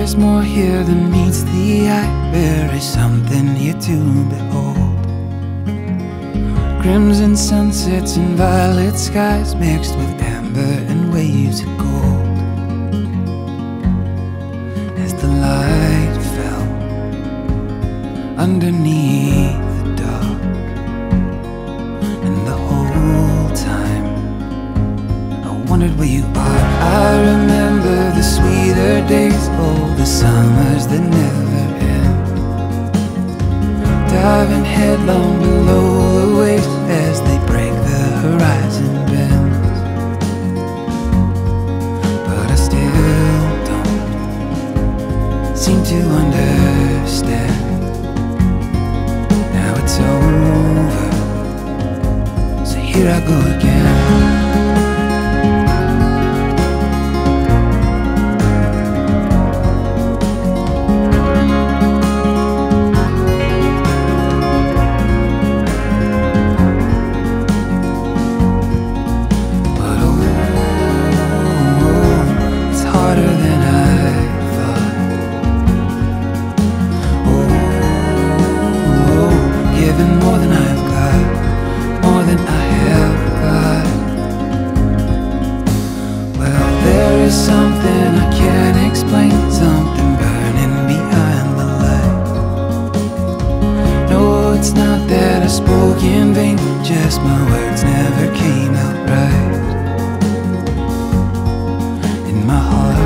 There's more here than meets the eye. There is something here to behold. Crimson sunsets and violet skies mixed with amber and waves of gold. As the light fell underneath the dock, and the whole time I wondered where you are. I remember the sweeter days, oh, the summers that never end, diving headlong below the waves as they break the horizon bends. But I still don't seem to understand. Now it's over, so here I go again. More than I've got, more than I have got. Well, there is something I can't explain, something burning behind the light. No, it's not that I spoke in vain, just my words never came out right. In my heart